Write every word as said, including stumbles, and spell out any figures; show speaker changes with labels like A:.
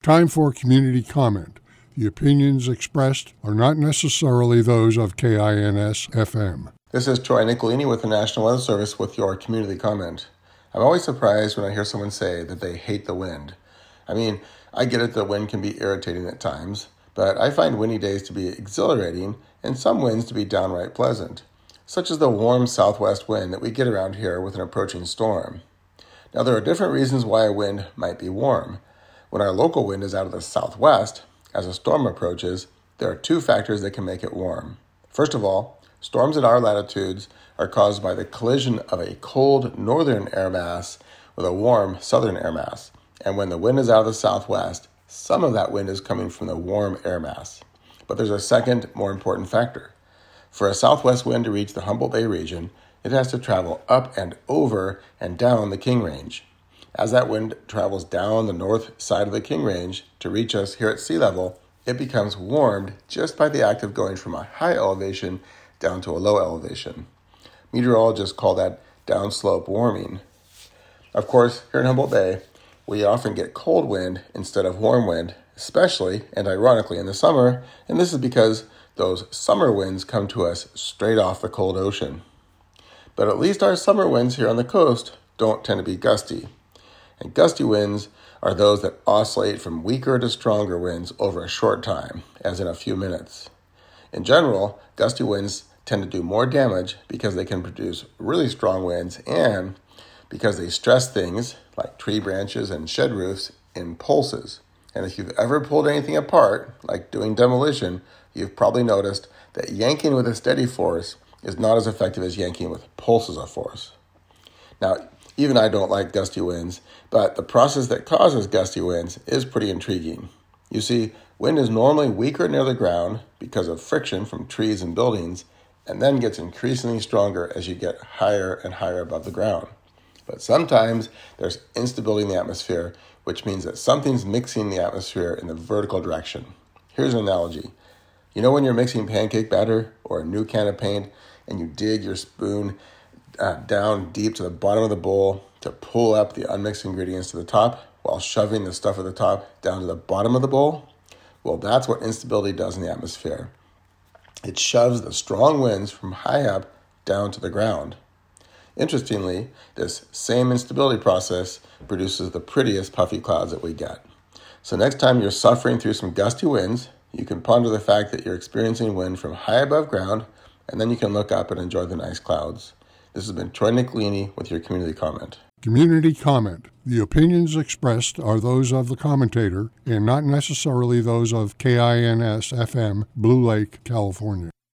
A: Time for community comment. The opinions expressed are not necessarily those of K I N S F M.
B: This is Troy Nicolini with the National Weather Service with your community comment. I'm always surprised when I hear someone say that they hate the wind. I mean, I get it that wind can be irritating at times, but I find windy days to be exhilarating and some winds to be downright pleasant, such as the warm southwest wind that we get around here with an approaching storm. Now, there are different reasons why a wind might be warm. When our local wind is out of the southwest, as a storm approaches, there are two factors that can make it warm. First of all, storms at our latitudes are caused by the collision of a cold northern air mass with a warm southern air mass. And when the wind is out of the southwest, some of that wind is coming from the warm air mass. But there's a second, more important factor. For a southwest wind to reach the Humboldt Bay region, it has to travel up and over and down the King Range. As that wind travels down the north side of the King Range to reach us here at sea level, it becomes warmed just by the act of going from a high elevation down to a low elevation. Meteorologists call that downslope warming. Of course, here in Humboldt Bay, we often get cold wind instead of warm wind, especially and ironically in the summer, and this is because those summer winds come to us straight off the cold ocean. But at least our summer winds here on the coast don't tend to be gusty. And gusty winds are those that oscillate from weaker to stronger winds over a short time, as in a few minutes. In general, gusty winds tend to do more damage because they can produce really strong winds and because they stress things like tree branches and shed roofs in pulses. And if you've ever pulled anything apart, like doing demolition, you've probably noticed that yanking with a steady force is not as effective as yanking with pulses of force. Now, even I don't like gusty winds, but the process that causes gusty winds is pretty intriguing. You see, wind is normally weaker near the ground because of friction from trees and buildings, and then gets increasingly stronger as you get higher and higher above the ground. But sometimes there's instability in the atmosphere, which means that something's mixing the atmosphere in the vertical direction. Here's an analogy. You know when you're mixing pancake batter or a new can of paint, and you dig your spoon Uh, down deep to the bottom of the bowl to pull up the unmixed ingredients to the top while shoving the stuff at the top down to the bottom of the bowl? Well, that's what instability does in the atmosphere. It shoves the strong winds from high up down to the ground. Interestingly, this same instability process produces the prettiest puffy clouds that we get. So next time you're suffering through some gusty winds, you can ponder the fact that you're experiencing wind from high above ground, and then you can look up and enjoy the nice clouds. This has been Troy Nicolini with your community comment.
A: Community comment. The opinions expressed are those of the commentator and not necessarily those of K I N S F M, Blue Lake, California.